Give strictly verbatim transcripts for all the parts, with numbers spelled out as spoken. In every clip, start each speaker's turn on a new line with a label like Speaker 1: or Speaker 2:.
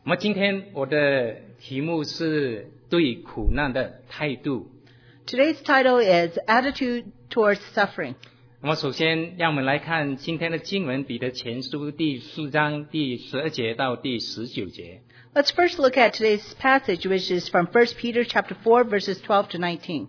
Speaker 1: 那么今天我的题目是对苦难的态度。
Speaker 2: Today's title is Attitude Towards Suffering.
Speaker 1: 那么首先让我们来看今天的经文，彼得前书第四章第十二节到第十九节。
Speaker 2: Let's first look at today's passage, which is from First Peter chapter four, verses twelve to nineteen.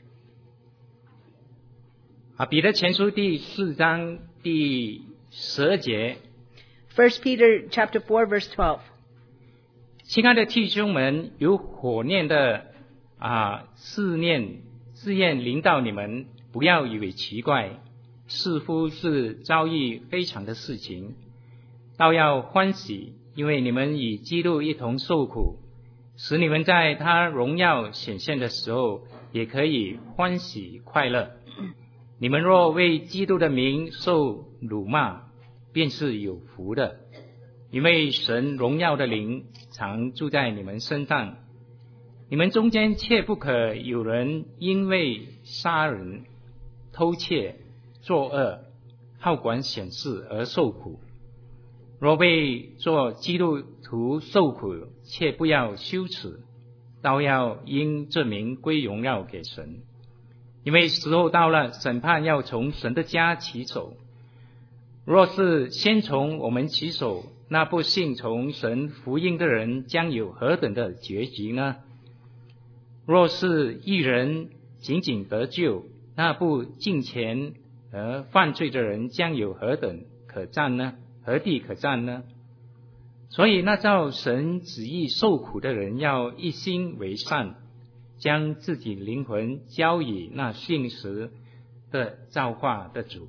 Speaker 1: 啊，彼得前书第四章第十二节。
Speaker 2: First Peter chapter four, verse twelve.
Speaker 1: 亲爱的弟兄们，有火焰的啊试炼试验临到你们，不要以为奇怪，似乎是遭遇非常的事情，倒要欢喜，因为你们与基督一同受苦，使你们在他荣耀显现的时候，也可以欢喜快乐。你们若为基督的名受辱骂，便是有福的，因为神荣耀的灵常住在你们身上。你们中间切不可有人因为杀人、偷窃、作恶、好管闲事而受苦。若为做基督徒受苦，切不要羞耻，倒要因这名归荣耀给神。因为时候到了，审判要从神的家起手。若是先从我们起手，那不信从神福音的人将有何等的结局呢？若是一人仅仅得救，那不敬虔而犯罪的人将有何等可赞呢？何地可赞呢？所以那照神旨意受苦的人，要一心为善，将自己灵魂交与那信实的造化的主。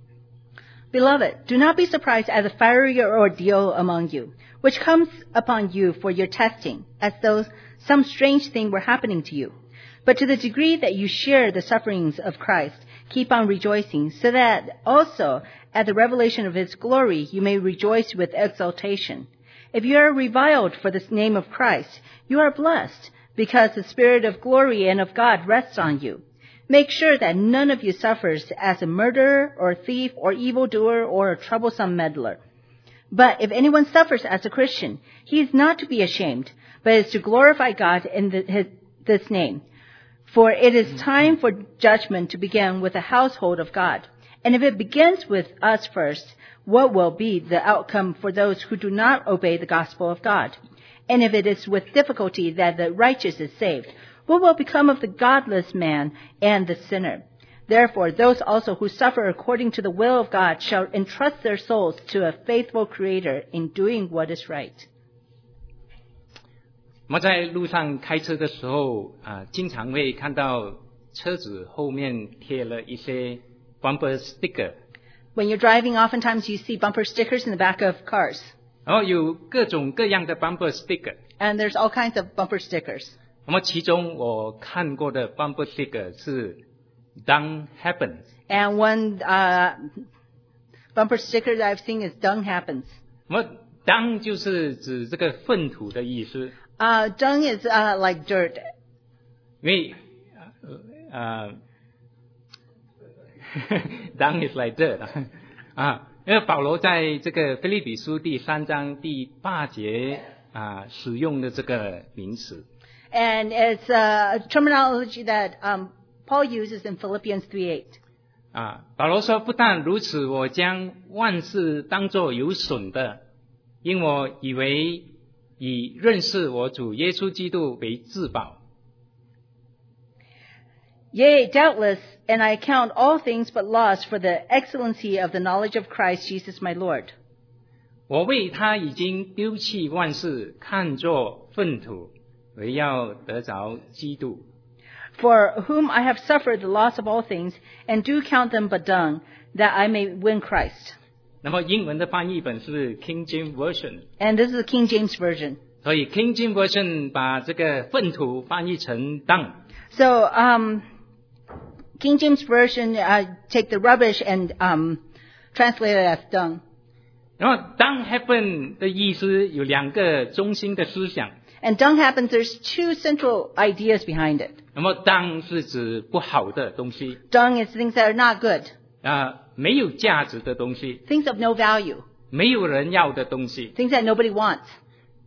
Speaker 2: Beloved, do not be surprised at the fiery ordeal among you, which comes upon you for your testing, as though some strange thing were happening to you. But to the degree that you share the sufferings of Christ, keep on rejoicing, so that also at the revelation of his glory you may rejoice with exultation. If you are reviled for the name of Christ, you are blessed, because the Spirit of glory and of God rests on you. Make sure that none of you suffers as a murderer or a thief or evildoer or a troublesome meddler. But if anyone suffers as a Christian, he is not to be ashamed, but is to glorify God in the, his, this name. For it is time for judgment to begin with the household of God. And if it begins with us first, what will be the outcome for those who do not obey the gospel of God? And if it is with difficulty that the righteous is saved, what will become of the godless man and the sinner? Therefore, those also who suffer according to the will of God shall entrust their souls to a faithful Creator in doing what is right.
Speaker 1: 我们在路上开车的时候啊，经常会看到车子后面贴了一些 bumper sticker。
Speaker 2: When you're driving, oftentimes you see bumper stickers in the back of cars.
Speaker 1: 然后有各种各样的 bumper sticker。
Speaker 2: And there's all kinds of bumper stickers.
Speaker 1: 那么其中我看过的 bumper sticker 是 Dung happens。
Speaker 2: And one uh, bumper sticker that I've seen is dung happens.
Speaker 1: 那么 Dung 就是指这个粪土的意思。
Speaker 2: Uh, dung is uh, like dirt.
Speaker 1: 因为呃 Dung is like dirt 啊，因为保罗在这个腓立比书第三章第八节啊使用的这个名词。
Speaker 2: And it's a terminology that um, Paul uses in Philippians three eight.
Speaker 1: 啊，保罗说，不但如此，我将万事当作有损的，因我以为以认识我主耶稣基督为至宝。
Speaker 2: Yea, doubtless, and I count all things but loss for the excellency of the knowledge of Christ Jesus my Lord.
Speaker 1: 我为他已经丢弃万事，看作粪土，为要得着基督。
Speaker 2: For whom I have suffered the loss of all things, and do count them but dung, that I may win Christ.
Speaker 1: 那么英文的翻译本是 King James Version，
Speaker 2: And this is the King James Version.
Speaker 1: 所以 King James Version 把这个粪土翻译成 dung。
Speaker 2: So, um, King James Version uh, take the rubbish and um, translate it as dung.
Speaker 1: 然后 dung happen 的意思有两个中心的思想。
Speaker 2: And dung happens, there's two central ideas behind it.
Speaker 1: 那么 dung 是指不好的东西，
Speaker 2: Dung is things that are not good,
Speaker 1: 啊，没有价值的东西，
Speaker 2: things of no value,
Speaker 1: 没有人要的东西。
Speaker 2: things that nobody wants.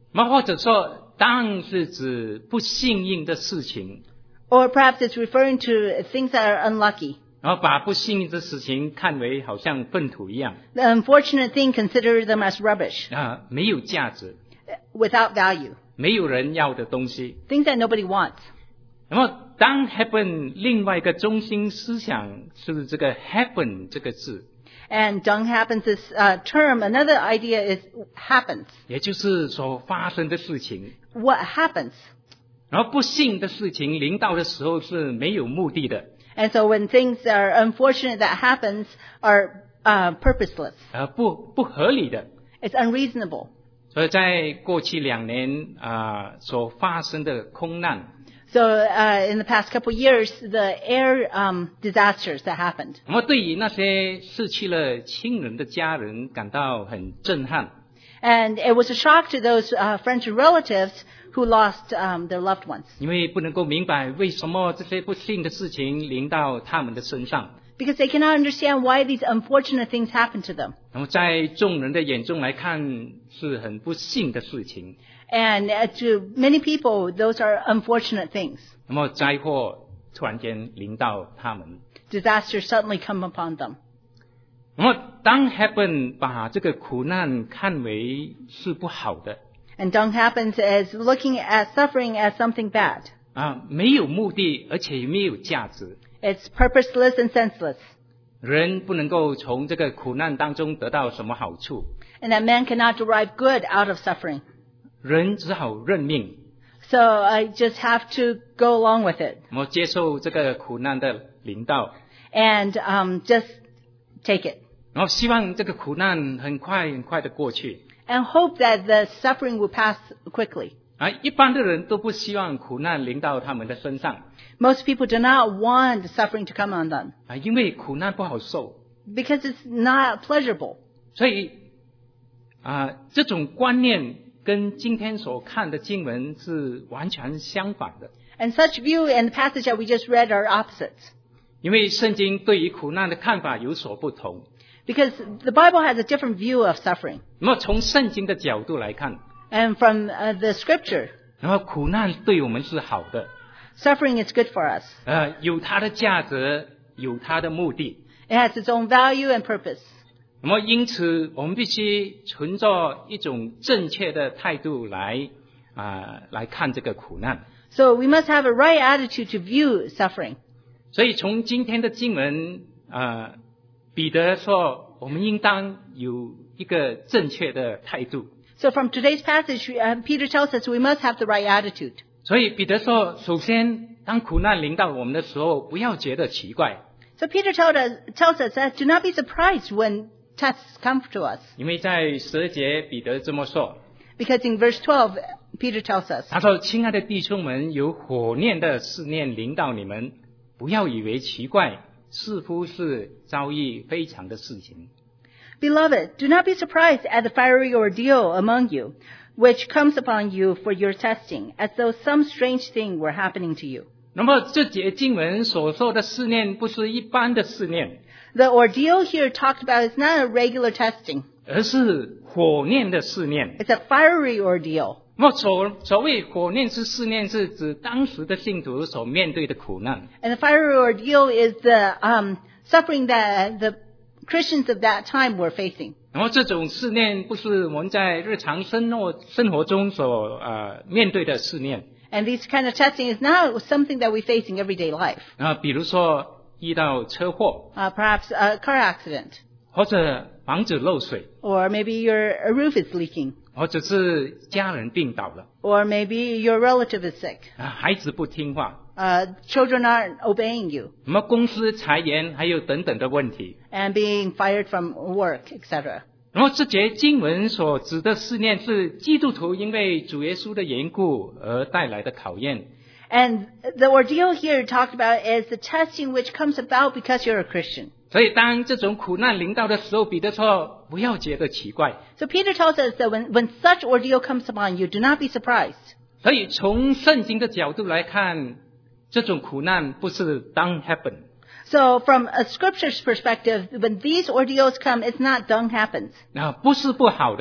Speaker 1: 那或者说当是指不幸运的事情，
Speaker 2: Or perhaps it's referring to things that are unlucky.
Speaker 1: 然后把不幸运的事情看为好像粪土一样
Speaker 2: The unfortunate thing, consider them as rubbish,
Speaker 1: 啊，没有价值，
Speaker 2: without value,
Speaker 1: 没有人要的东西。
Speaker 2: things that nobody wants.
Speaker 1: 那么当 happen 另外一个中心思想是这个 happen 这个字，
Speaker 2: And dung happens this uh, term, another idea is happens.
Speaker 1: 也就是所发生的事情。
Speaker 2: What happens?
Speaker 1: 然后不幸的事情临到的时候是没有目的的，
Speaker 2: And so when things are unfortunate that happens are uh, purposeless.
Speaker 1: 呃，不不合理的。
Speaker 2: It's unreasonable.
Speaker 1: 所以在过去两年啊、所发生的空难，
Speaker 2: So uh, in the past couple of years, the air um, disasters that happened.
Speaker 1: 那么对于那些失去了亲人的家人感到很震撼。
Speaker 2: And it was a shock to those uh, friends and relatives who lost um, their loved ones.
Speaker 1: 因为不能够明白为什么这些不幸的事情临到他们的身上。
Speaker 2: Because they cannot understand why these unfortunate things happen to them.
Speaker 1: 那么在众人的眼中来看是很不幸的事情。
Speaker 2: And uh, to many people, those are unfortunate things.
Speaker 1: 那么灾祸突然间临到他们。
Speaker 2: Disasters suddenly come upon them.
Speaker 1: 那么当 happen 把这个苦难看为是不好的
Speaker 2: And dung happens as looking at suffering as something bad.
Speaker 1: 啊，没有目的，而且也没有价值。
Speaker 2: It's purposeless and senseless.
Speaker 1: 人不能够从这个苦难当中得到什么好处，
Speaker 2: And that man cannot derive good out of suffering.
Speaker 1: 人只好认命，
Speaker 2: So I just have to go along with it
Speaker 1: 那么接受这个苦难的临到，
Speaker 2: and um, just take it
Speaker 1: 然后希望这个苦难很快很快的过去。
Speaker 2: and hope that the suffering will pass quickly.
Speaker 1: 啊，一般的人都不希望苦难临到他们的身上
Speaker 2: Most people do not want suffering to come on them
Speaker 1: 啊，因为苦难不好受，
Speaker 2: because it's not pleasurable.
Speaker 1: 所以啊，这种观念跟今天所看的经文是完全相反的。
Speaker 2: And such view and the passage that we just read are opposites.
Speaker 1: 因为圣经对于苦难的看法有所不同。
Speaker 2: Because the Bible has a different view of suffering.
Speaker 1: 那么从圣经的角度来看，
Speaker 2: And from uh, the scripture,
Speaker 1: 那么苦难对我们是好的，
Speaker 2: suffering is good for us.
Speaker 1: 呃，有它的价值，有它的目的。
Speaker 2: It has its own value and purpose.
Speaker 1: 那么因此，我们必须存着一种正确的态度来啊、来看这个苦难。
Speaker 2: So we must have a right attitude to view suffering.
Speaker 1: 所以从今天的经文啊、彼得说，我们应当有一个正确的态度。
Speaker 2: So from today's passage, uh, Peter tells us we must have the right attitude.
Speaker 1: 所以彼得说，首先当苦难临到我们的时候，不要觉得奇怪，
Speaker 2: So Peter told us, tells us that do not be surprised when tests come to us.
Speaker 1: 因为在十二节彼得这么说，
Speaker 2: Because in verse twelve, Peter tells us,
Speaker 1: 他说：“亲爱的弟兄们，有火焰的试炼临到你们，不要以为奇怪，似乎是遭遇非常的事情。”
Speaker 2: Beloved, do not be surprised at the fiery ordeal among you, which comes upon you for your testing, as though some strange thing were happening to you.
Speaker 1: 那么这节经文所说的试炼，不是一般的试炼，
Speaker 2: The ordeal here talked about is not a regular testing.
Speaker 1: 而是火焰的试炼。
Speaker 2: It's a fiery ordeal.
Speaker 1: 那么所所谓火焰之试炼，是指当时的信徒所面对的苦难。
Speaker 2: And the fiery ordeal is the um, suffering that the Christians of that time were facing.
Speaker 1: 然后这种试炼不是我们在日常生活生活中所呃面对的试炼
Speaker 2: And this kind of testing is not something that we face in everyday life.
Speaker 1: 啊，比如说遇到车祸，
Speaker 2: Uh, perhaps a car accident,
Speaker 1: 或者房子漏水，
Speaker 2: or maybe your roof is leaking,
Speaker 1: 或者是家人病倒了
Speaker 2: or maybe your relative is sick.
Speaker 1: 啊，孩子不听话，
Speaker 2: Uh, children aren't obeying you
Speaker 1: 那么公司裁员，还有等等的问题。
Speaker 2: and being fired from work, et cetera.
Speaker 1: 然后这节经文所指的试炼是基督徒因为主耶稣的缘故而带来的考验。
Speaker 2: And the ordeal here talked about is the testing which comes about because you're a Christian.
Speaker 1: 所以当这种苦难临到的时候，彼得说不要觉得奇怪。
Speaker 2: So Peter tells us that when, when such ordeal comes upon you, do not be surprised.
Speaker 1: 所以从圣经的角度来看，这种苦难不是 don't happen，
Speaker 2: So from a scripture's perspective, when these ordeals come, it's not dung happens.
Speaker 1: 啊，不是不好的，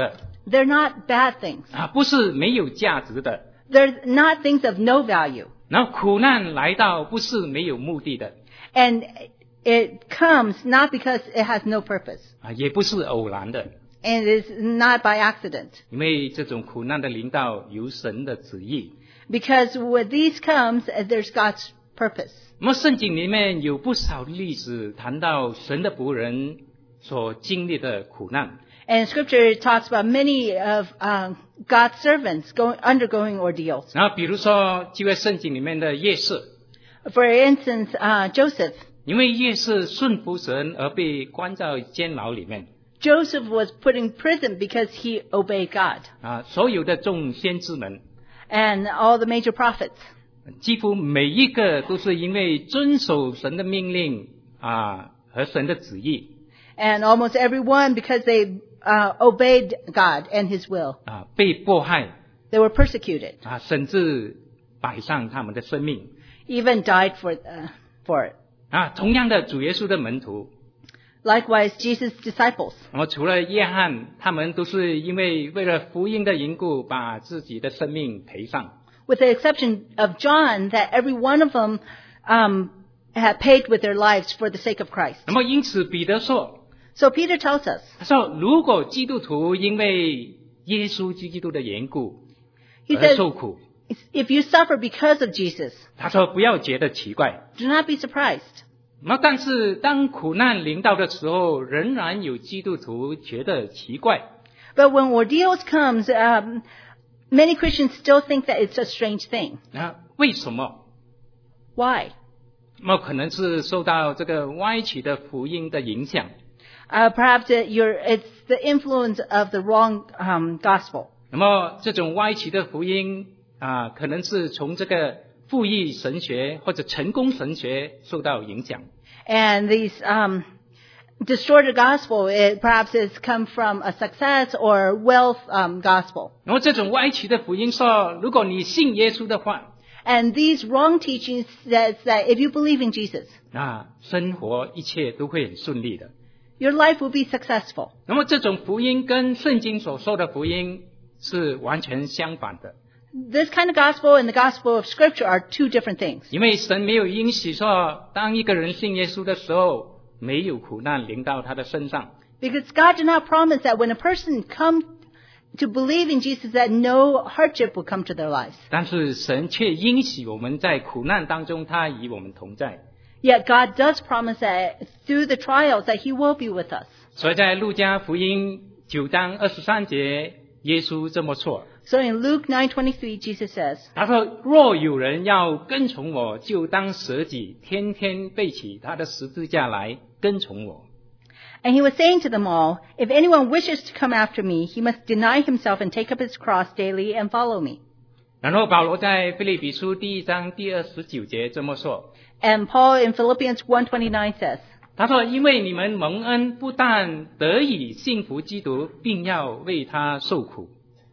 Speaker 2: They're not bad things.
Speaker 1: 啊，不是没有价值的。
Speaker 2: They're not things of no value.
Speaker 1: 然后苦难来到不是没有目的的，
Speaker 2: And it comes not because it has no purpose.
Speaker 1: 啊，也不是偶然的，
Speaker 2: And it is not by accident.
Speaker 1: 因为这种苦难的临到有神的旨意。
Speaker 2: Because when these comes, there's God's purpose.
Speaker 1: 那么圣经里面有不少例子谈到神的仆人所经历的苦难。
Speaker 2: And Scripture talks about many of um, God's servants going, undergoing ordeals.
Speaker 1: 然后比如说就在圣经里面的约瑟，
Speaker 2: For instance, uh, Joseph.
Speaker 1: 因为约瑟顺服神而被关在监牢里面。
Speaker 2: Joseph was put in prison because he obeyed God.
Speaker 1: 啊，所有的众先知们，
Speaker 2: And all the major prophets.
Speaker 1: 几乎每一个都是因为遵守神的命令啊和神的旨意
Speaker 2: And almost everyone, because they uh, obeyed God and His will.
Speaker 1: 啊被迫害
Speaker 2: They were persecuted.
Speaker 1: 啊，甚至摆上他们的生命
Speaker 2: Even died for, uh, for it.
Speaker 1: 啊。同样的，主耶稣的门徒，
Speaker 2: Likewise, Jesus' disciples.
Speaker 1: 那么除了约翰，他们都是因为为了福音的缘故，把自己的生命赔上。
Speaker 2: With the exception of John, that every one of them um, had paid with their lives for the sake of Christ.
Speaker 1: 那么因此，彼得说，
Speaker 2: So Peter tells us,
Speaker 1: 他说，如果基督徒因为耶稣基督的缘故
Speaker 2: he
Speaker 1: 而
Speaker 2: says,
Speaker 1: 受苦，
Speaker 2: if you suffer because of Jesus,
Speaker 1: 他说不要觉得奇怪。
Speaker 2: do not be surprised.
Speaker 1: 那但是当苦难临到的时候，仍然有基督徒觉得奇怪。
Speaker 2: But when ordeals comes, um, many Christians still think that it's a strange thing.
Speaker 1: 啊，为什么？
Speaker 2: Why?
Speaker 1: 那么可能是受到这个歪曲的福音的影响。
Speaker 2: Uh, perhaps it, you're, it's the influence of the wrong um, gospel.
Speaker 1: 那么这种歪曲的福音啊，可能是从这个富裕神学或者成功神学受到影响。
Speaker 2: And these um, distorted gospel, it perhaps has come from a success or wealth um, gospel.
Speaker 1: 然后这种歪曲的福音说，如果你信耶稣的话，
Speaker 2: And these wrong teachings says that if you believe in Jesus,
Speaker 1: 啊，生活一切都会很顺利的。
Speaker 2: your life will be successful.
Speaker 1: 那么这种福音跟圣经所说的福音是完全相反的。
Speaker 2: This kind of gospel and the gospel of Scripture are two different things.
Speaker 1: 因为神没有允许说，当一个人信耶稣的时候，没有苦难临到他的身上。
Speaker 2: Because God did not promise that when a person comes to believe in Jesus, that no hardship will come to their lives.
Speaker 1: 但是神却允许我们在苦难当中，他与我们同在。
Speaker 2: Yet God does promise that through the trials that He will be with us.
Speaker 1: 所以在路加福音九章二十三节，耶稣这么说，
Speaker 2: So in Luke nine twenty-three, Jesus says,
Speaker 1: 他说：“若有人要跟从我，就当舍己，天天背起他的十字架来跟从我。”
Speaker 2: and He was saying to them all, if anyone wishes to come after me, he must deny himself and take up his cross daily and follow me.
Speaker 1: 然后保罗在腓立比书第一章第二十九节这么说，
Speaker 2: And Paul in Philippians one twenty-nine says,
Speaker 1: 他说：“因为你们蒙恩，不但得以信服基督，并要为他受苦。”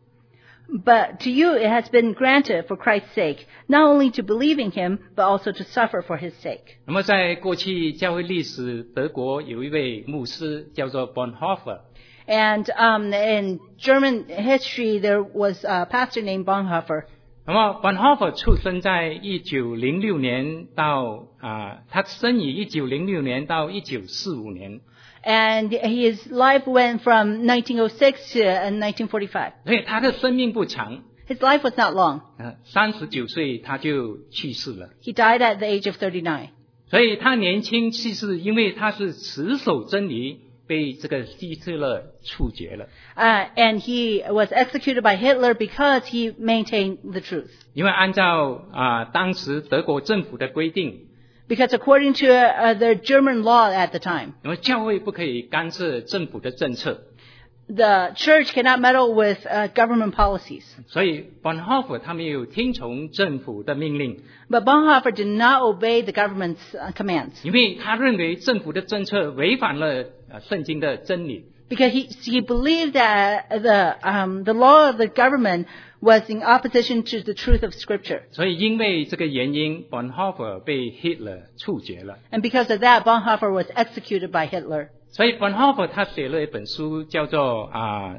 Speaker 2: but to you it has been granted for Christ's sake, not only to believe in Him, but also to suffer for His sake.
Speaker 1: 那么在过去教会历史，德国有一位牧师叫做 Bonhoeffer。
Speaker 2: And um, in German history, there was a pastor named Bonhoeffer.
Speaker 1: 那么 Bonhoeffer 出生在一九零六年到啊，他生于一九零六年到一九四五年，
Speaker 2: And his life went from nineteen oh six to nineteen forty-five.
Speaker 1: 所以他的生命不长，
Speaker 2: His life was not long.
Speaker 1: 啊，三十九岁他就去世了。
Speaker 2: He died at the age of thirty-nine.
Speaker 1: 所以他年轻去世，因为他是持守真理，被这个希特勒处决了。
Speaker 2: Uh, and he was executed by Hitler because he maintained the truth.
Speaker 1: 因为按照啊当时德国政府的规定，
Speaker 2: Because according to uh, the German law at the time,
Speaker 1: 因为教会不可以干涉政府的政策，
Speaker 2: the church cannot meddle with uh, government policies.
Speaker 1: 所以 Bonhoeffer 他没有听从政府的命令，
Speaker 2: But Bonhoeffer did not obey the government's uh, commands
Speaker 1: 因为他认为政府的政策违反了呃圣经的真理。
Speaker 2: because he he believed that the um, the law of the government was in opposition to the truth of Scripture.
Speaker 1: 所以因为这个原因 ，Bonhoeffer 被 Hitler 处决了。
Speaker 2: And because of that, Bonhoeffer was executed by Hitler.
Speaker 1: 所以 Bonhoeffer 他写了一本书，叫做啊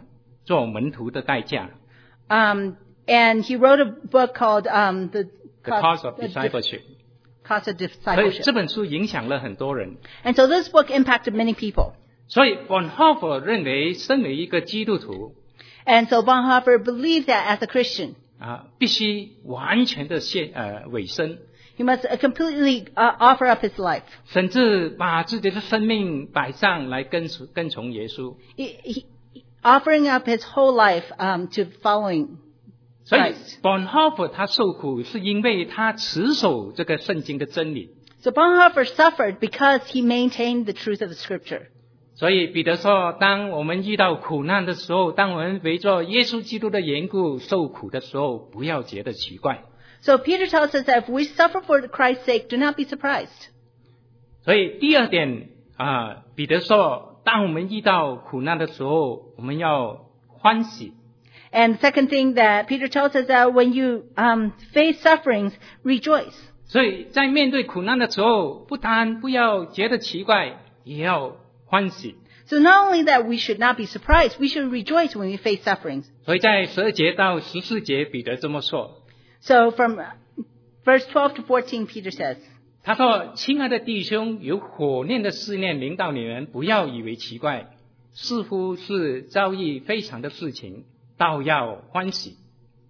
Speaker 1: 做门徒的代价。
Speaker 2: Um, and he wrote a book called um, the,
Speaker 1: The Cost of Discipleship.
Speaker 2: Cost of
Speaker 1: 所以
Speaker 2: Discipleship.
Speaker 1: 这本书影响了很多人。
Speaker 2: And so this book impacted many people.
Speaker 1: 所以 Bonhoeffer 认为，身为一个基督徒
Speaker 2: And so Bonhoeffer believed that as a Christian,
Speaker 1: 啊，必须完全的献呃委身，
Speaker 2: he must uh, completely uh, offer up his life.
Speaker 1: 甚至把自己的生命摆上来跟随跟从耶稣。
Speaker 2: He, he, offering up his whole life um, to following
Speaker 1: 所以
Speaker 2: Christ.
Speaker 1: Bonhoeffer 他受苦是因为他持守这个圣经的真理。
Speaker 2: So Bonhoeffer suffered because he maintained the truth of the Scripture.
Speaker 1: 所以彼得说，当我们遇到苦难的时候，当我们为着耶稣基督的缘故受苦的时候，不要觉得奇怪。
Speaker 2: So Peter tells us that if we suffer for Christ's sake, do not be surprised.
Speaker 1: 所以第二点啊，彼得说，当我们遇到苦难的时候，我们要欢喜。
Speaker 2: And the second thing that Peter tells us that when you um, face sufferings, rejoice.
Speaker 1: 所以在面对苦难的时候，不但不要觉得奇怪，也要欢喜。
Speaker 2: So not only that we should not be surprised, we should rejoice when we face sufferings.
Speaker 1: 所以在十二节到十四节，彼得这么说。
Speaker 2: So from verse twelve to fourteen, Peter says,
Speaker 1: 他说：“亲爱的弟兄，有火焰的试炼临到你们，不要以为奇怪，似乎是遭遇非常的事情，倒要欢喜。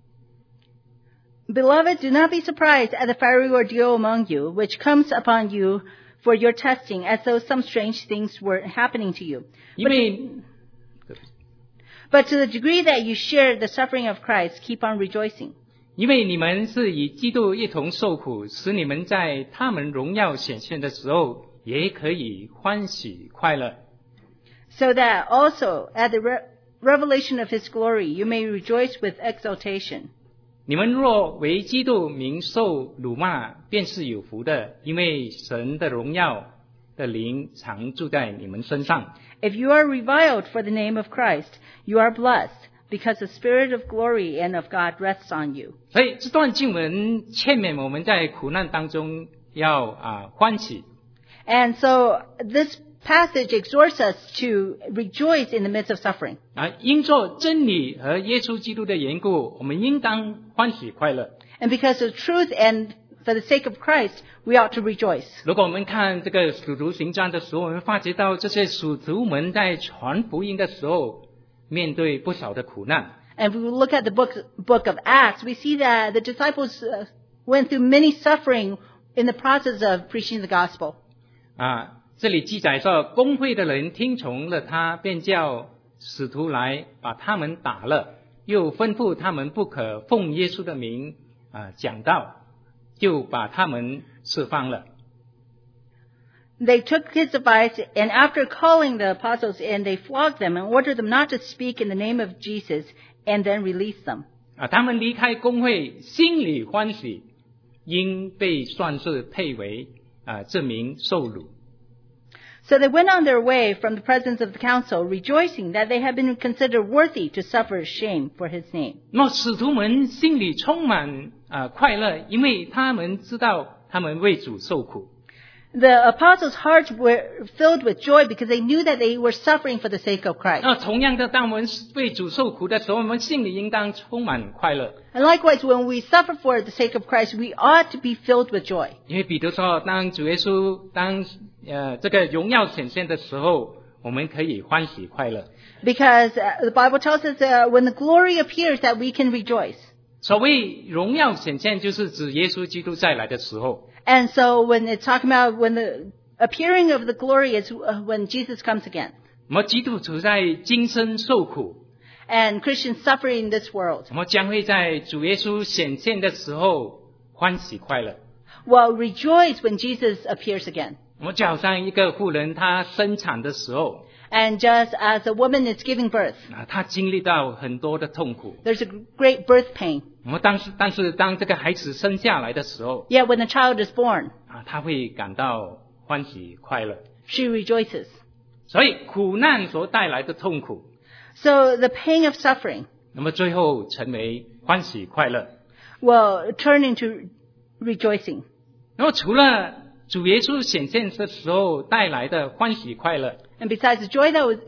Speaker 2: Beloved, do not be surprised at the fiery ordeal among you, which comes upon you for your testing, as though some strange things were happening to you.
Speaker 1: 因为
Speaker 2: But to the degree that you share the suffering of Christ, keep on rejoicing.
Speaker 1: 因为你们是与基督一同受苦，使你们在他们荣耀显现的时候，也可以欢喜快乐。
Speaker 2: So that also at the re- revelation of his glory, you may rejoice with exultation.
Speaker 1: 你们若为基督名受辱骂，便是有福的，因为神的荣耀的灵常住在你们身上。
Speaker 2: If you are reviled for the name of Christ, you are blessed, because the Spirit of glory and of God rests on you.
Speaker 1: 所以这段经文劝勉我们在苦难当中要啊欢喜。
Speaker 2: And so this passage exhorts us to rejoice in the midst of suffering.
Speaker 1: 啊，因着真理和耶稣基督的缘故，我们应当欢喜快乐。
Speaker 2: And because of truth and for the sake of Christ, we ought to rejoice.
Speaker 1: 如果我们看这个使徒行传的时候，我们发觉到这些使徒们在传福音的时候，面对不少的苦难。
Speaker 2: And if we look at the book, book of Acts, we see that the disciples uh, went through many suffering in the process of preaching the gospel.
Speaker 1: 啊，这里记载说，公会的人听从了他，便叫使徒来把他们打了，又吩咐他们不可奉耶稣的名啊讲道，就把他们释放了。
Speaker 2: They took his advice, and after calling the apostles in, they flogged them and ordered them not to speak in the name of Jesus, and then released them.
Speaker 1: 啊，他们离开公会，心里欢喜，因被算是配为啊这名受辱。
Speaker 2: So they went on their way from the presence of the council, rejoicing that they had been considered worthy to suffer shame for his name.
Speaker 1: 那使徒们心里充满啊快乐，因为他们知道他们为主受苦。
Speaker 2: The apostles' hearts were filled with joy because they knew that they were suffering for the sake of Christ.
Speaker 1: 那同样的，当我们为主受苦的时候，我们心里应当充满快乐。
Speaker 2: And likewise, when we suffer for the sake of Christ, we ought to be filled with joy.
Speaker 1: 因为彼得说，当主耶稣当呃这个荣耀显现的时候，我们可以欢喜快乐。
Speaker 2: Because uh, the Bible tells us uh, when the glory appears that we can rejoice.
Speaker 1: 所谓荣耀显现，就是指耶稣基督再来的时候。
Speaker 2: And so when it's talking about when the appearing of the glory is uh, when Jesus comes again.
Speaker 1: 我们基督徒在今生受苦，
Speaker 2: And Christians suffer in this world.
Speaker 1: 我们将会在主耶稣显现的时候欢喜快乐。
Speaker 2: Well, rejoice when Jesus appears again.
Speaker 1: 我们就好像一个妇人，她生产的时候
Speaker 2: And just as a woman is giving birth,
Speaker 1: 啊，她经历到很多的痛苦。
Speaker 2: there's a great birth pain.
Speaker 1: 我们当时，但是当这个孩子生下来的时候
Speaker 2: Yet when the child is born,
Speaker 1: 啊，她会感到欢喜快乐。
Speaker 2: she rejoices.
Speaker 1: 所以苦难所带来的痛苦，
Speaker 2: So the pain of suffering
Speaker 1: 那么最后成为欢喜快乐。
Speaker 2: will turn into rejoicing.
Speaker 1: 那么除了主耶稣显现的时候带来的欢喜快乐，
Speaker 2: And besides the joy that was, is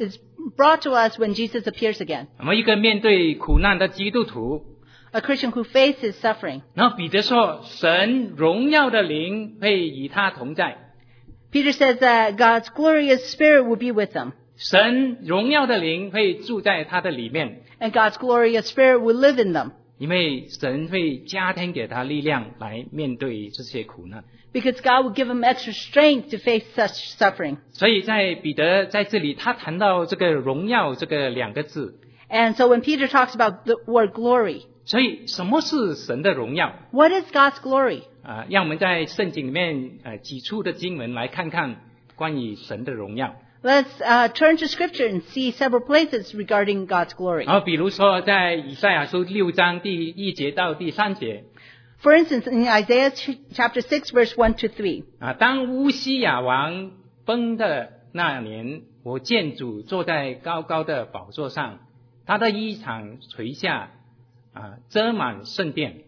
Speaker 2: brought to us when Jesus appears again.
Speaker 1: 那么一个面对苦难的基督徒，
Speaker 2: A Christian who faces suffering.
Speaker 1: 然后彼得说，神荣耀的灵会与他同在，
Speaker 2: Peter says that God's glorious spirit will be with them.
Speaker 1: 神荣耀的灵会住在他的里面，
Speaker 2: And God's glorious spirit will live in them.
Speaker 1: 因为神会加添给他力量来面对这些苦难。
Speaker 2: Because God will give them extra strength to face such suffering.
Speaker 1: 所以在彼得在这里，他谈到这个荣耀这个两个字。
Speaker 2: And so when Peter talks about the word glory,
Speaker 1: 所以什么是神的荣耀
Speaker 2: what is God's glory?
Speaker 1: 啊？让我们在圣经里面呃几处的经文来看看关于神的荣耀。
Speaker 2: Let's uh, turn to Scripture and see several places regarding God's glory.
Speaker 1: 然后比如说在以赛亚书六章第一节到第三节
Speaker 2: For instance, in Isaiah ch- chapter six, verse one to three,
Speaker 1: 啊，当乌西雅王崩的那年，我见主坐在高高的宝座上，他的衣裳垂下啊，遮满圣殿。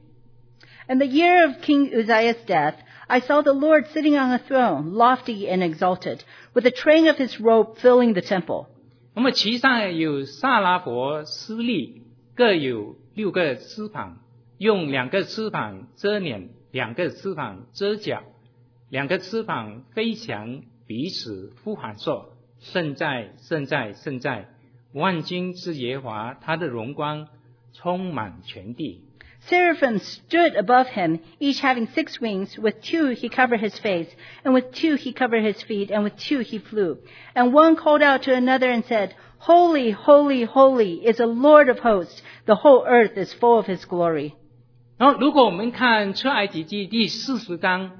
Speaker 2: In the year of King Uzziah's death, I saw the Lord sitting on a throne, lofty and exalted, with the train of his robe filling the temple.
Speaker 1: 那么其上有萨拉佛、施利，各有六个翅膀，用两个翅膀遮脸，两个翅膀遮脚，两个翅膀飞翔，彼此呼喊说：圣在，圣在，圣在！万军之耶和华，他的荣光充满全地。
Speaker 2: Seraphim stood above him, each having six wings. With two he covered his face, and with two he covered his feet, and with two he flew. And one called out to another and said, Holy, holy, holy is the Lord of hosts. The whole earth is full of his glory.
Speaker 1: 然后，如果我们看出埃及记第四十章，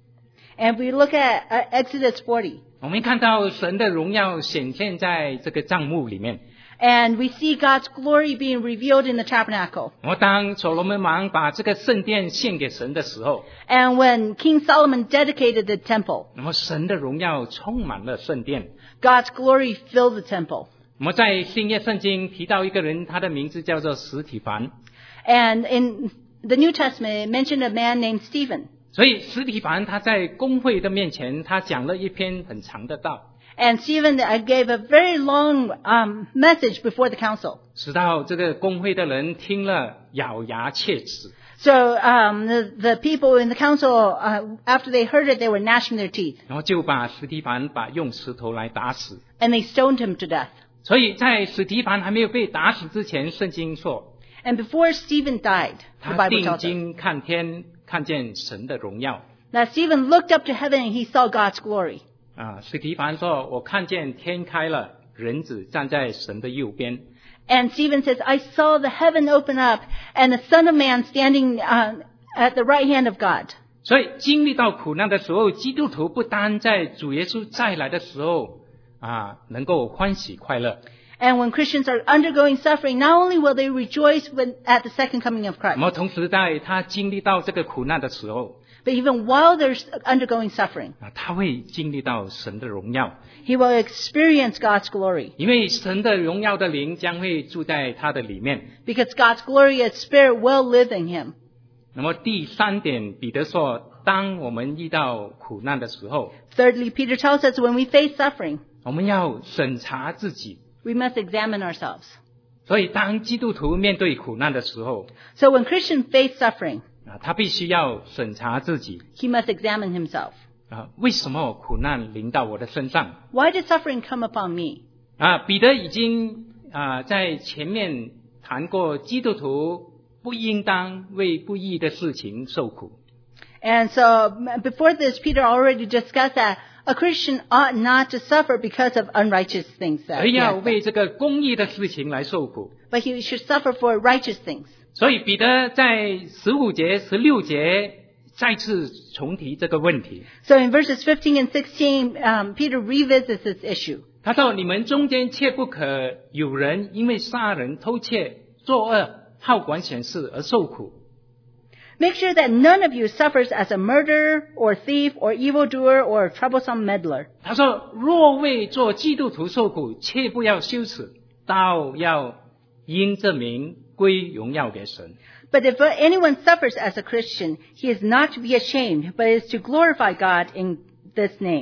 Speaker 2: And we look at uh, Exodus forty,
Speaker 1: 我们看到神的荣耀显现在这个帐幕里面。
Speaker 2: and we see God's glory being revealed in the tabernacle.
Speaker 1: 然后，当所罗门王把这个圣殿献给神的时候，
Speaker 2: And when King Solomon dedicated the temple,
Speaker 1: 那么神的荣耀充满了圣殿。
Speaker 2: God's glory filled the temple.
Speaker 1: 我们在新约圣经提到一个人，他的名字叫做司提反。
Speaker 2: And in the New Testament, it mentioned a man named Stephen.
Speaker 1: 所以司提反他在公会的面前，他讲了一篇很长的道，
Speaker 2: And Stephen uh, gave a very long um, message before the council.
Speaker 1: 直到这个公会的人听了咬牙切齿。
Speaker 2: So um, the, the people in the council, uh, after they heard it, they were gnashing their teeth.
Speaker 1: 然后就把司提反把用石头来打死。
Speaker 2: And they stoned him to death.
Speaker 1: 所以在司提反还没有被打死之前，圣经说
Speaker 2: And before Stephen died, the
Speaker 1: 他
Speaker 2: Bible
Speaker 1: 定
Speaker 2: tells us,
Speaker 1: 睛看天，看见神的荣耀。
Speaker 2: that Stephen looked up to heaven and he saw God's glory.
Speaker 1: 啊，司提反说：“我看见天开了，人子站在神的右边。”
Speaker 2: And Stephen says, I saw the heaven open up and the Son of Man standing uh, at the right hand of God.
Speaker 1: 所以经历到苦难的时候，基督徒不单在主耶稣再来的时候啊，能够欢喜快乐。
Speaker 2: And when Christians are undergoing suffering, not only will they rejoice when, at the second coming of
Speaker 1: 那
Speaker 2: Christ,
Speaker 1: 么同时在他经历到这个苦难的时候
Speaker 2: but even while they're undergoing suffering,
Speaker 1: 啊，他会经历到神的荣耀，
Speaker 2: he will experience God's glory.
Speaker 1: 因为神的荣耀的灵将会住在他的里面。
Speaker 2: Because God's glorious spirit will live in him.
Speaker 1: 那么第三点，彼得说，当我们遇到苦难的时候，
Speaker 2: Thirdly, Peter tells us when we face suffering,
Speaker 1: 我们要审查自己。
Speaker 2: we must examine ourselves.
Speaker 1: 所以当基督徒面对苦难的时候
Speaker 2: So when Christians face suffering,
Speaker 1: 啊，他必须要审查自己
Speaker 2: he must examine himself.
Speaker 1: 啊，为什么苦难临到我的身上
Speaker 2: Why did suffering come upon me?
Speaker 1: 啊？彼得已经啊在前面谈过，基督徒不应当为不义的事情受苦。
Speaker 2: And so before this, Peter already discussed that a Christian ought not to suffer because of unrighteous things. That
Speaker 1: 而
Speaker 2: he
Speaker 1: 要
Speaker 2: has
Speaker 1: 为这个公义的事情来受苦。
Speaker 2: done. But he should suffer for righteous things.
Speaker 1: 所以彼得在十五节、十六节再次重提这个问题。
Speaker 2: So in verses fifteen and sixteen, um, Peter revisits this issue.
Speaker 1: 他说：“你们中间切不可有人因为杀人、偷窃、作恶、好管闲事而受苦。”
Speaker 2: Make sure that none of you suffers as a murderer or thief or evildoer or a troublesome meddler.
Speaker 1: 他说：“若为做基督徒受苦，切不要羞耻，倒要因这名归荣耀给神。”
Speaker 2: But if anyone suffers as a Christian, he is not to be ashamed, but is to glorify God in this name.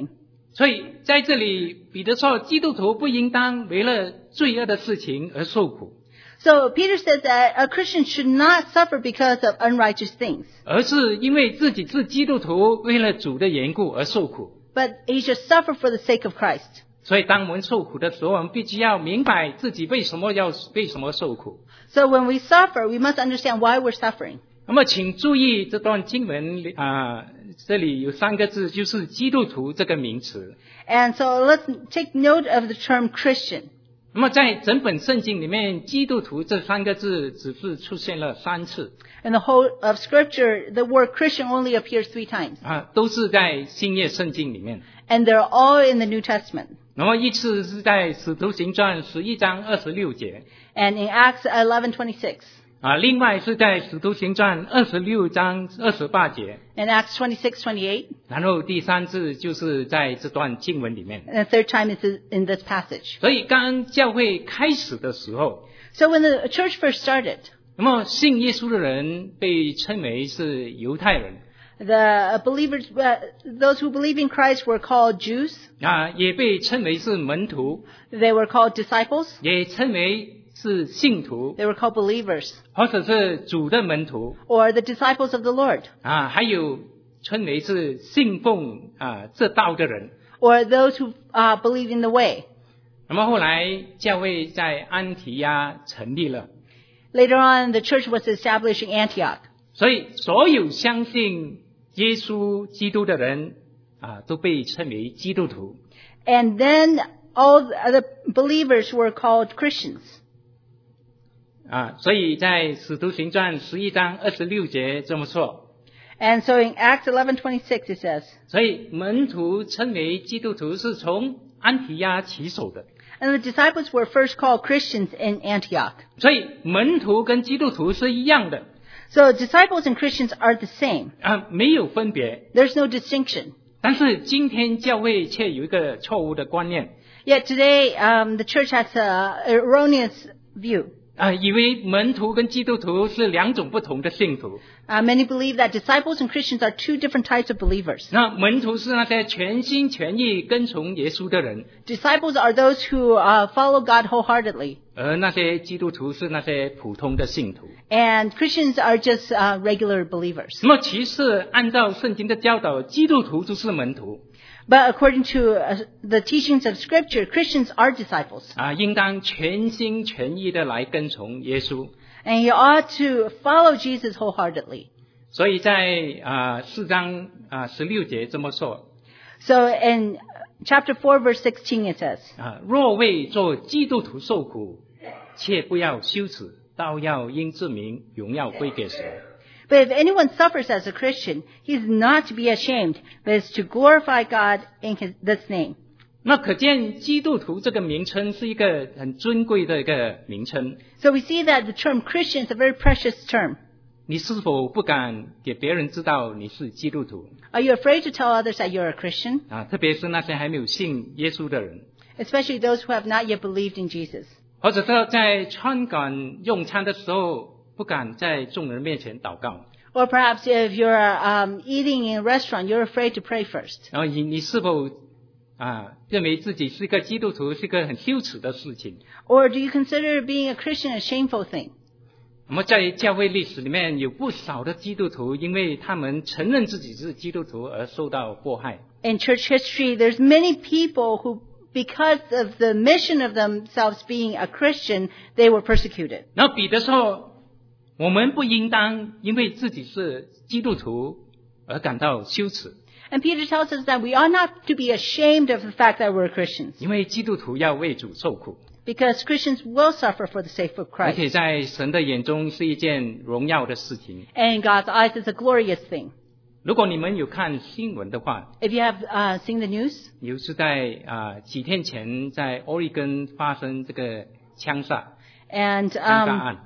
Speaker 1: 所以在这里彼得说，基督徒不应当为了罪恶的事情而受苦，
Speaker 2: So Peter says that a Christian should not suffer because of unrighteous things,
Speaker 1: 而是因为自己是基督徒，为了主的缘故而受苦。
Speaker 2: but he should suffer for the sake of Christ.
Speaker 1: 所以当我们受苦的时候，我们必须要明白自己为什么要为什么受苦。
Speaker 2: So when we suffer, we must understand why we're suffering.
Speaker 1: 那么请注意这段经文啊、这里有三个字，就是基督徒这个名词。
Speaker 2: And so let's take note of the term Christian.
Speaker 1: 那么在整本圣经里面，基督徒这三个字只是出现了三次
Speaker 2: In the whole of Scripture, the word Christian only appears three times.
Speaker 1: 啊，都是在新约圣经里面。
Speaker 2: And they're all in the New Testament.
Speaker 1: 那么一次是在使徒行传十一章二十六节
Speaker 2: And in Acts eleven twenty-six.
Speaker 1: 啊，另外是在使徒行传二十六章二十八节，
Speaker 2: In Acts twenty-six twenty-eight.
Speaker 1: 然后第三次就是在这段经文里面。
Speaker 2: And the third time is in this passage.
Speaker 1: 所以刚教会开始的时候，
Speaker 2: So when the church first started,
Speaker 1: 那么信耶稣的人被称为是犹太人
Speaker 2: the believers, uh, those who believe in Christ were called Jews.
Speaker 1: 啊，也被称为是门徒，
Speaker 2: They were called disciples.
Speaker 1: 也称为是信徒，
Speaker 2: They were called believers,
Speaker 1: 或者是主的门徒
Speaker 2: or the disciples of the Lord,
Speaker 1: 啊，还有称为是信奉啊这道的人。
Speaker 2: or those who uh, believe in the way.
Speaker 1: 那么后来教会在安提亚成立了，
Speaker 2: Later on, the church was established in Antioch.
Speaker 1: 所以所有相信耶稣基督的人啊，都被称为基督徒。
Speaker 2: And then all the other believers were called Christians.
Speaker 1: 啊，所以在使徒行传十一章二十六节这么说，
Speaker 2: And so in Acts eleven twenty-six it says,
Speaker 1: 所以门徒称为基督徒是从安提亚起手的。
Speaker 2: and the disciples were first called Christians in Antioch.
Speaker 1: 所以门徒跟基督徒是一样的
Speaker 2: So disciples and Christians are the same.
Speaker 1: 啊，没有分别。
Speaker 2: There's no distinction.
Speaker 1: 但是今天教会却有一个错误的观念
Speaker 2: Yet today, um, the church has an erroneous view.
Speaker 1: 啊，以为门徒跟基督徒是两种不同的信徒。
Speaker 2: Uh, many believe that disciples and Christians are two different types of believers.
Speaker 1: 那门徒是那些全心全意跟从耶稣的人，
Speaker 2: Disciples are those who uh, follow God wholeheartedly.
Speaker 1: 而那些基督徒是那些普通的信徒。
Speaker 2: And Christians are just uh, regular believers.
Speaker 1: 那么其实按照圣经的教導，基督徒就是門徒
Speaker 2: But according to uh, the teachings of Scripture, Christians are disciples.
Speaker 1: 啊，應當全心全意的來跟從耶穌。
Speaker 2: And you ought to follow Jesus wholeheartedly.
Speaker 1: 所以在啊四章啊十六節這麼說
Speaker 2: So in chapter four, verse sixteen, it says,
Speaker 1: 啊，若為做基督徒受苦，切不要羞恥，倒要因之名榮耀歸給神。
Speaker 2: But if anyone suffers as a Christian, he is not to be ashamed, but is to glorify God in his, this name.
Speaker 1: 那可見基督徒這個名稱是一個很尊貴的一個名稱。
Speaker 2: So we see that the term Christian is a very precious term.
Speaker 1: 你是否不敢給別人知道你是基督徒
Speaker 2: Are you afraid to tell others that you're a Christian?
Speaker 1: 啊？特別是那些還沒有信耶穌的人，
Speaker 2: Especially those who have not yet believed in Jesus.
Speaker 1: 或者說在餐館用餐的時候不敢在眾人面前禱告。
Speaker 2: Or perhaps if you're um, eating in a restaurant, you're afraid to pray first.
Speaker 1: 然後你你是否啊認為自己是一個基督徒是一個很羞恥的事情？
Speaker 2: Or do you consider being a Christian a shameful thing?
Speaker 1: 那麼在教會歷史裡面有不少的基督徒，因為他們承認自己是基督徒而受到迫害。
Speaker 2: In church history, there's many people who, because of the mission of themselves being a Christian, they were persecuted.
Speaker 1: 然後彼得說，我們不應當因為自己是基督徒而感到羞恥，
Speaker 2: And Peter tells us that we ought not to be ashamed of the fact that we're Christians,
Speaker 1: 因為基督徒要為主受苦，
Speaker 2: because Christians will suffer for the sake of
Speaker 1: 而且
Speaker 2: Christ.
Speaker 1: 在神的眼中是一件榮耀的事情。
Speaker 2: And in God's eyes, it's a glorious thing.
Speaker 1: 如果你們有看新聞的話，
Speaker 2: If you have uh, seen the news,
Speaker 1: 有是在啊、幾天前在 Oregon 發生這個槍殺
Speaker 2: and
Speaker 1: 槍殺
Speaker 2: um,
Speaker 1: 案。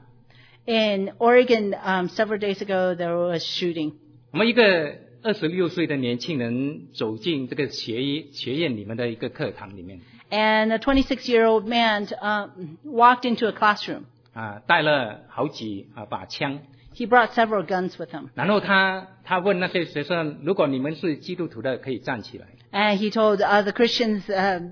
Speaker 2: in Oregon, um, several days ago, there was shooting.
Speaker 1: 我們一個二十六歲的年輕人走進這個學學院裡面的一個課堂裡面，
Speaker 2: And a twenty-six-year-old man um, walked into a classroom.
Speaker 1: 啊，帶了好幾啊把槍，
Speaker 2: He brought several guns with him.
Speaker 1: 然后他他问那些学生，如果你们是基督徒的，可以站起来。
Speaker 2: And he told uh, the Christians, uh,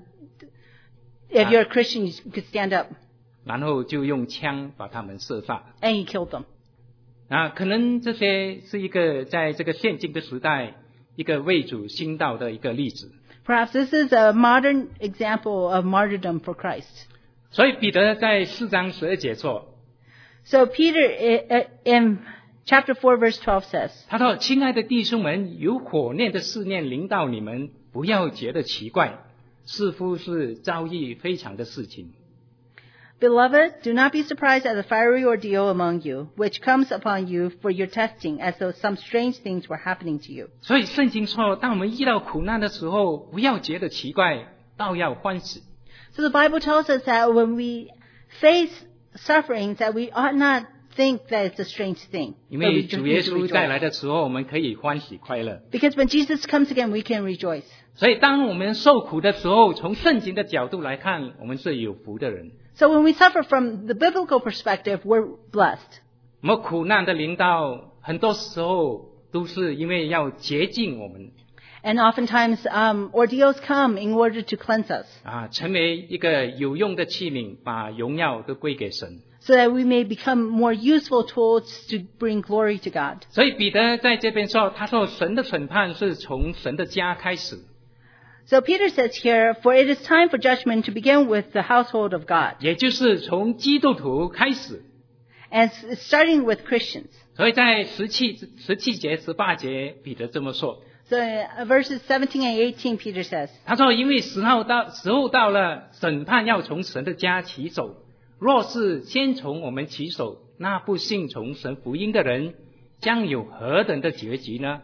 Speaker 2: if you're a Christian, you could stand up.
Speaker 1: 然后就用枪把他们射杀。
Speaker 2: And he killed them.
Speaker 1: 啊，可能这些是一个在这个现今的时代，一个为主兴道的一个例子。
Speaker 2: Perhaps this is a modern example of martyrdom for Christ.
Speaker 1: 所以彼得在四章十二节说，
Speaker 2: So Peter in chapter four verse twelve says,
Speaker 1: 他说：“亲爱的弟兄们，有火炼的试炼临到你们，不要觉得奇怪，似乎是遭遇非常的事情。”
Speaker 2: Beloved, do not be surprised at the fiery ordeal among you, which comes upon you for your testing, as though some strange things were happening to you.
Speaker 1: 所以圣经说，当我们遇到苦难的时候，不要觉得奇怪，倒要欢喜。
Speaker 2: So the Bible tells us that when we face sufferings, that we ought not think that it's a strange thing.
Speaker 1: 因
Speaker 2: but we
Speaker 1: 为
Speaker 2: just
Speaker 1: 主耶
Speaker 2: need to
Speaker 1: 稣再来
Speaker 2: rejoice.
Speaker 1: 的时候，我们可以欢喜快乐。
Speaker 2: Because when Jesus comes again, we can rejoice.
Speaker 1: 所以当我们受苦的时候，从圣经的角度来看，我们是有福的人。
Speaker 2: So when we suffer from the biblical perspective, we're blessed.
Speaker 1: 我们苦难的临到，很多时候都是因为要洁净我们
Speaker 2: And oftentimes, um, ordeals come in order to cleanse us,
Speaker 1: 啊，成为一个有用的器皿，把荣耀都归给神。
Speaker 2: so that we may become more useful tools to bring glory to God.
Speaker 1: 所以彼得在这边说，他说神的审判是从神的家开始，
Speaker 2: So Peter says here, for it is time for judgment to begin with the household of God,
Speaker 1: 也就是从基督徒开始。
Speaker 2: and s- starting with Christians.
Speaker 1: 所以在十七十七节、十八节，彼得这么说。
Speaker 2: So uh, verses seventeen and eighteen, Peter says,
Speaker 1: 他说：“因为时候到，时候到了，审判要从神的家起手。若是先从我们起手，那不信从神福音的人，将有何等的结局呢？”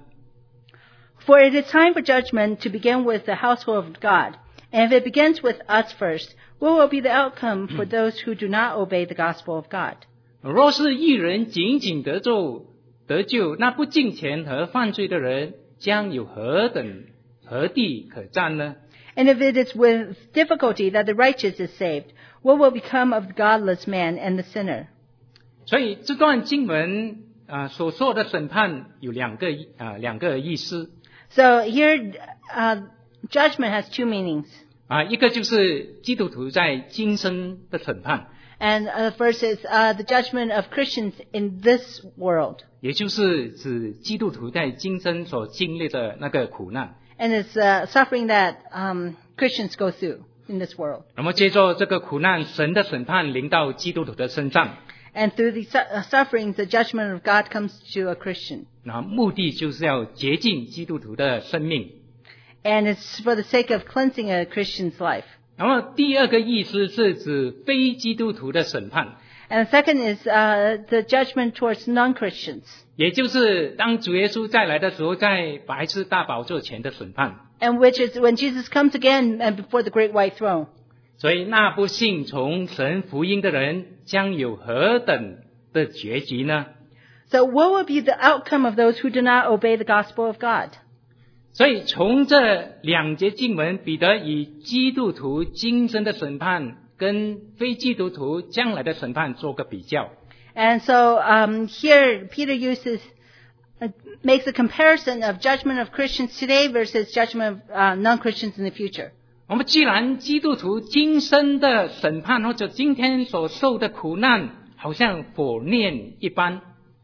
Speaker 2: For it is time for judgment to begin with the household of God. And if it begins with us first, what will be the outcome for those who do not obey the gospel of God?
Speaker 1: 若是一人仅仅得救得救，那不敬虔和犯罪的人，将有何等何地可占呢？
Speaker 2: And if it is with difficulty that the righteous is saved, what will become of the godless man and the sinner?
Speaker 1: 所以这段经文啊、呃、所说的审判有两个啊、呃、两个意思
Speaker 2: So here, uh, judgment has two meanings.
Speaker 1: 啊、一个就是基督徒在今生的审判。
Speaker 2: And uh, the first is uh, the judgment of Christians in this world.
Speaker 1: 也就是指基督徒在今生所经历的那个苦难。
Speaker 2: And it's uh, suffering that um, Christians go through in this world.
Speaker 1: 那么接着这个苦难，神的审判临到基督徒的身上，
Speaker 2: And through these su- uh, sufferings, the judgment of God comes to a Christian.
Speaker 1: 那目的就是要洁净基督徒的生命。
Speaker 2: And it's for the sake of cleansing a Christian's life.
Speaker 1: 那么第二个意思是指非基督徒的审判，
Speaker 2: And the second is uh, the judgment towards non-Christians.
Speaker 1: 也就是当主耶稣再来的时候，在白色大宝座前的审判。
Speaker 2: And which is when Jesus comes again and before the great white throne.
Speaker 1: 所以那不信从神福音的人，将有何等的结局呢？
Speaker 2: So what will be the outcome of those who do not obey the gospel of God?
Speaker 1: 所以从这两节经文，彼得以基督徒今生的审判跟非基督徒将来的审判做个比较。
Speaker 2: And so um, here Peter uses, uh, makes a comparison of judgment of Christians today versus judgment of uh, non-Christians in the future.
Speaker 1: 我们既然基督徒今生的审判或者今天所受的苦难，好像火炼一般。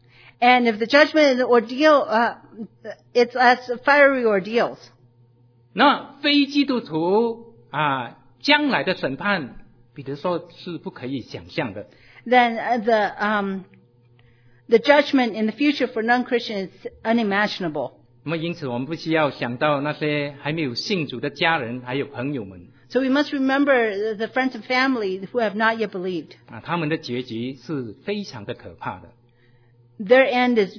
Speaker 2: And if the judgment and the ordeal, uh, it's as fiery ordeals.
Speaker 1: 那非基督徒啊，将来的审判，彼得说是不可以想象的。
Speaker 2: Then uh, the um, the judgment in the future for non-Christians is unimaginable.
Speaker 1: 那么因此，我们不需要想到那些还没有信主的家人还有朋友们
Speaker 2: So we must remember the friends and family who have not yet believed.
Speaker 1: 啊，他们的结局是非常的可怕的
Speaker 2: Their end is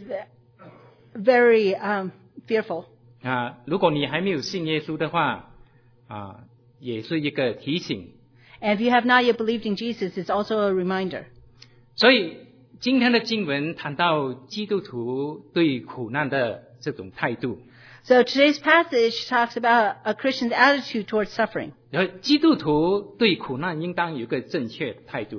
Speaker 2: very um, fearful.
Speaker 1: 啊。如果你还没有信耶稣的话啊，也是一个提醒。
Speaker 2: And if you have not yet believed in Jesus, it's also a reminder.
Speaker 1: 所以今天的经文谈到基督徒对苦难的这种态度。
Speaker 2: So today's passage talks about a Christian's attitude towards suffering.
Speaker 1: 然后基督徒对苦难应当有一个正确的态度。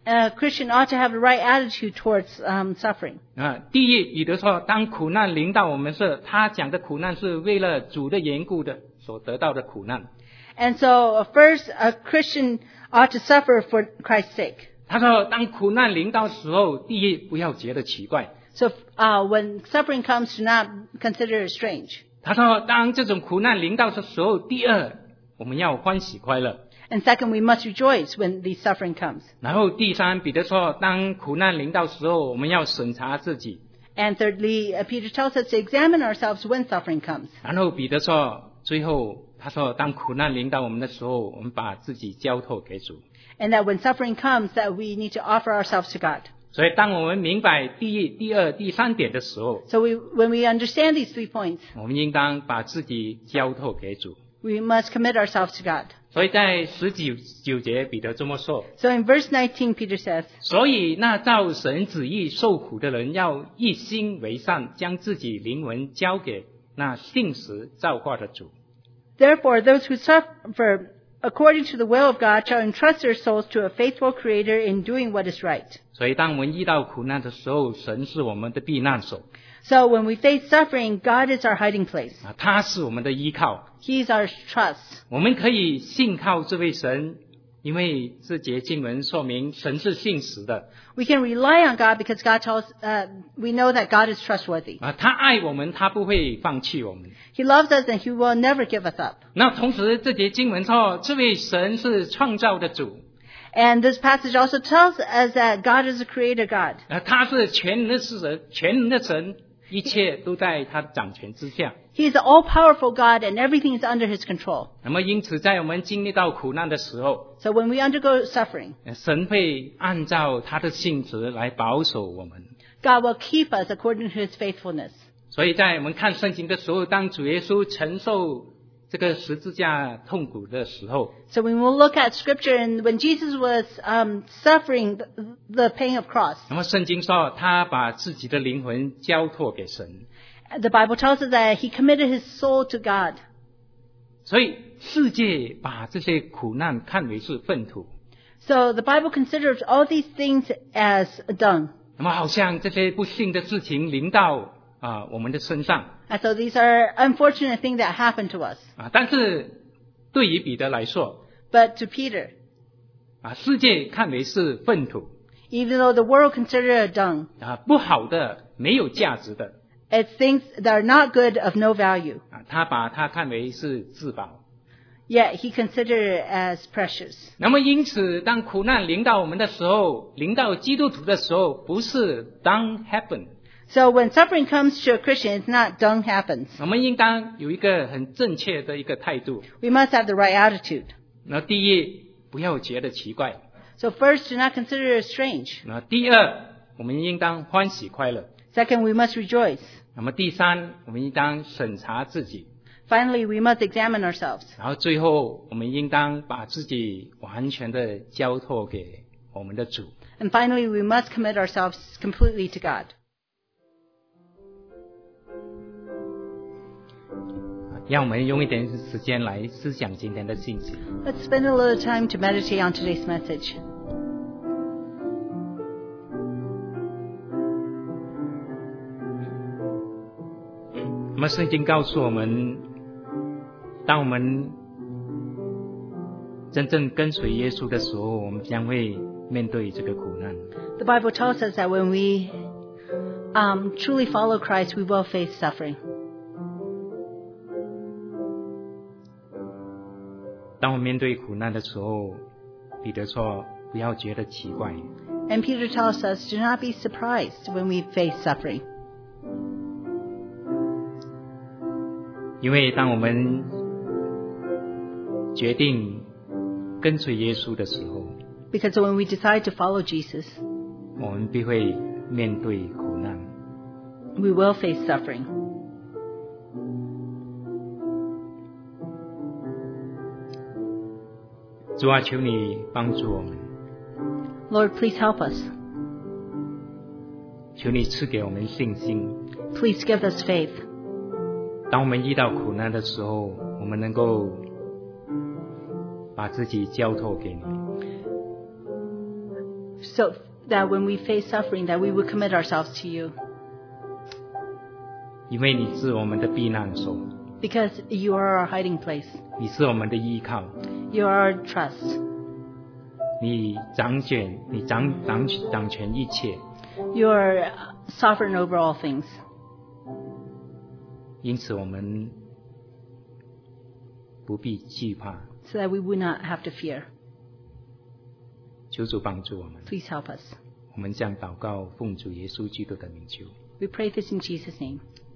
Speaker 2: a Christian ought to have the right attitude towards um, suffering.
Speaker 1: 啊，第一，彼得说，当苦难临到我们时，他讲的苦难是为了主的缘故的所得到的苦难。
Speaker 2: And so, uh, first, a Christian ought to suffer for Christ's sake.
Speaker 1: 他说，当苦难临到时候，第一，不要觉得奇怪。
Speaker 2: So, uh, when suffering comes, do not consider it strange.
Speaker 1: 他说，当这种苦难临到的时候，第二，我们要欢喜快乐。
Speaker 2: And second, we must rejoice when the suffering comes.
Speaker 1: 然后第三，彼得说，当苦难临到时候，我们要审查自己。
Speaker 2: And thirdly, uh, Peter tells us to examine ourselves when suffering comes.
Speaker 1: 然后彼得说，最后他说，当苦难临到我们的时候，我们把自己交托给主。
Speaker 2: And that when suffering comes, that we need to offer ourselves to God.
Speaker 1: 所以当我们明白第一、第二、第三点的时候，
Speaker 2: So we, when we understand these three points,
Speaker 1: 我们应当把自己交托给主。
Speaker 2: we must commit ourselves to God.
Speaker 1: 所以在十九九节，彼得这么说。
Speaker 2: So in verse nineteen, Peter says,
Speaker 1: 所以那照神旨意受苦的人，要一心为善，将自己灵魂交给那信实造化的主。
Speaker 2: Therefore, those who suffer according to the will of God shall entrust their souls to a faithful Creator in doing what is right.
Speaker 1: 所以当我们遇到苦难的时候，神是我们的避难所。
Speaker 2: So when we face suffering, God is our hiding place.
Speaker 1: 啊，他是我们的依靠。
Speaker 2: He is our trust.
Speaker 1: 我们可以信靠这位神，因为这节经文说明神是信实的。
Speaker 2: We can rely on God because God tells, uh, we know that God is trustworthy.
Speaker 1: 啊，他爱我们，他不会放弃我们。
Speaker 2: He loves us and He will never give us up.
Speaker 1: 那同时，这节经文说，这位神是创造的主。
Speaker 2: And this passage also tells us that God is a creator God.
Speaker 1: 啊，他是全能的神，全能的神，一切都在他的掌权之下。
Speaker 2: He is an all-powerful God and everything is under His control.
Speaker 1: 那么，因此，在我们经历到苦难的时候，
Speaker 2: So when we undergo suffering,
Speaker 1: 神会按照他的性质来保守我们。
Speaker 2: God will keep us according to His faithfulness.
Speaker 1: 所以在我们看圣经的时候，当主耶稣承受这个十字架痛苦的时候，
Speaker 2: So when we look at Scripture and when Jesus was um, suffering the, the pain of cross,
Speaker 1: 那么圣经说他把自己的灵魂交托给神。
Speaker 2: the Bible tells us that He committed His soul to God.
Speaker 1: 所以世界把这些苦难看为是粪土，
Speaker 2: So the Bible considers all these things as dung.
Speaker 1: 那么好像这些不幸的事情临到啊我们的身上
Speaker 2: And so these are unfortunate things that happen to us.
Speaker 1: 啊，但是对于彼得来说
Speaker 2: But to Peter,
Speaker 1: 啊，世界看为是粪土
Speaker 2: even though the world considers it dung,
Speaker 1: 啊，不好的、没有价值的
Speaker 2: it's things that are not good, of no value.
Speaker 1: 啊，他把它看为是至宝。
Speaker 2: Yet He considered it as precious.
Speaker 1: 那么因此，当苦难临到我们的时候，临到基督徒的时候，不是 down happen。
Speaker 2: So when suffering comes to a Christian, it's not dung happens.
Speaker 1: 我们应当有一个很正确的一个态度。
Speaker 2: We must have the right attitude.
Speaker 1: 那第一，不要觉得奇怪。
Speaker 2: So first, do not consider it strange.
Speaker 1: 那第二，我们应当欢喜快乐。
Speaker 2: Second, we must rejoice.
Speaker 1: 那么第三，我们应当审查自己。
Speaker 2: Finally, we must examine ourselves.
Speaker 1: 然后最后，我们应当把自己完全的交托给我们的主。
Speaker 2: And finally, we must commit ourselves completely to God.
Speaker 1: 让我们用一点时间来思想今天的信息。
Speaker 2: Let's spend a little time to meditate on today's message.
Speaker 1: 那么圣经告诉我们，当我们真正跟随耶稣的时候，我们将会面对这个苦难。
Speaker 2: The Bible tells us that when we um, truly follow Christ, we will face suffering.
Speaker 1: 当我们面对苦难的时候，彼得说：“不要觉得奇怪，
Speaker 2: And Peter tells us, do not be surprised when we face suffering.
Speaker 1: 因为当我们决定跟随耶稣的时候，
Speaker 2: Because when we decide to follow Jesus,
Speaker 1: 我们必会面对苦难。
Speaker 2: we will face suffering.
Speaker 1: 主啊，求你帮助我们，
Speaker 2: Lord, please help us.
Speaker 1: 求你赐给我们信心。
Speaker 2: Please give us faith.
Speaker 1: 当我们遇到苦难的时候，我们能够把自己交托给你。
Speaker 2: so that when we face suffering, that we would commit ourselves to you.
Speaker 1: 因为你是我们的避难所，
Speaker 2: Because you are our hiding place.
Speaker 1: 你是我们的依靠，
Speaker 2: You are our trust.
Speaker 1: 你掌权，你掌掌掌权一切，
Speaker 2: You are sovereign over all things.
Speaker 1: 因此我们不必惧怕。
Speaker 2: So that we would not have to fear.
Speaker 1: 求主帮助我们，
Speaker 2: Please help us.
Speaker 1: 我们将祷告奉主耶稣基督的名求。
Speaker 2: We pray this in Jesus' name.